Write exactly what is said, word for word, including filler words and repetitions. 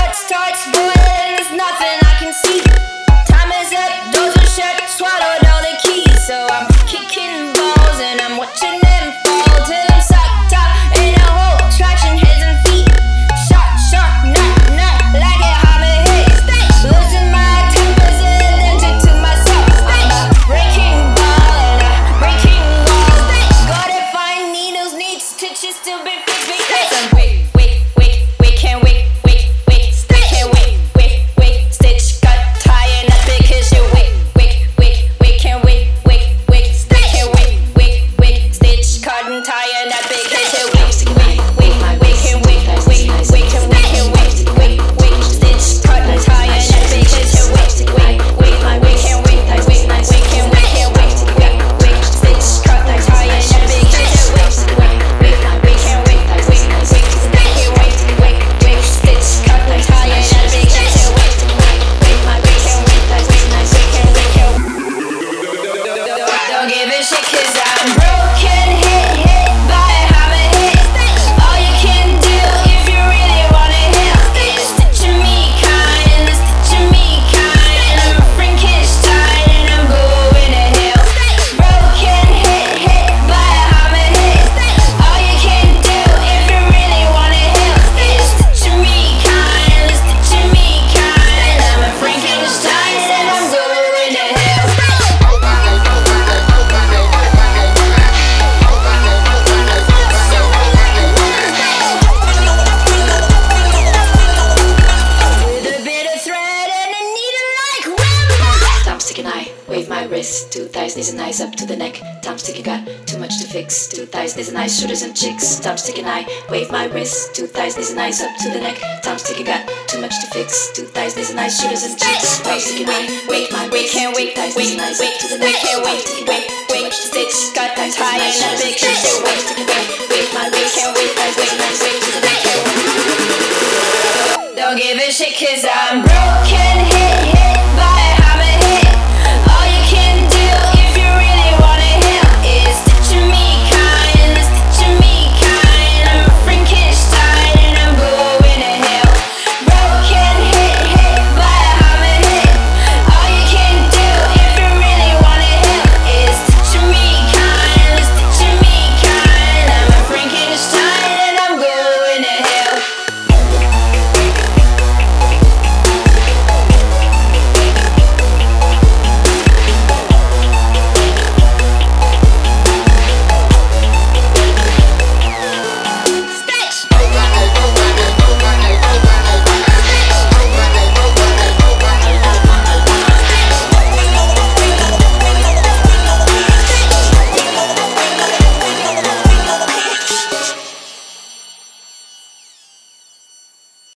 heart starts boiling, there's nothing I can see. Time is up, doors are shut, swallowed all the keys. So I'm kicking balls and I'm watching them fall till I'm sucked up in a hole, scratching heads and feet. Shot, shot, nut, nut, like it hot me hit. Losing my tempers and then took to myself. I'm a breaking ball and a breaking wall. Gotta find needles, need stitches to be fixed because I'm weak, weak, weak, weak, can't wait, wait, wait, stitch, can't wait, wait, wait, stitch, cut, tie, and up because you're weak, weak, weak, weak, can't wait, wait, wait, stitch, can't wait, wait, wait, stitch, cut, and tie, and up because you're weak, weak, weak, weak, can't wait, wait, wait, can't wait, can't wait, wait, wait, stitch, cut, and tie, and up because you're weak, wait, wait, wait, can't wait, wait, wait, can't wait, can't wait, wait, wait, stitch, cut, and tie, and up because you're weak, wait, wait, wait, can't wait, wait, wait, stitch, can't wait, wait, wait, stitch, cut, and tie, and up because you're weak, wait, wait, wait, can't wait, wait, wait, can't wait, can't wait. Don't give a shit 'cause I'm broken, hit, hit by a hammer hit. All you can do if you really wanna hit is stitching me kind, is stitching me kind. I'm a Frankenstein and I'm going to hell. Broken, hit, hit by a hammer hit. All you can do if you really wanna hit is stitching me kind, is stitching me kind. I'm a Frankenstein and I'm going to hell. With a bit of thread and a needle like Rambo. Thumbs sticking eye, wave my wrist. Two thighs, knees and eyes up to the neck. Thumbs sticking got too much to fix. Two thighs, knees and eyes, shooters and chicks. Thumbs sticking eye, wave my wrist. Two thighs, knees and eyes up to the neck. Thumbs sticking got too much to fix. Two thighs, knees and eyes, shooters and chicks. Thumbs sticking eye, wave my wrist. Can't wait, Two thighs, wait, knees and eyes wait, up to the wait, neck. can't wait, Thumbs sticking wait, got wait, stitch, cut, tie, and a big Can't can't wait, sticking eye, wave my wrist. Can't wait, wait, wait, wait, to the neck. Don't give a shit 'cause I'm broken, hit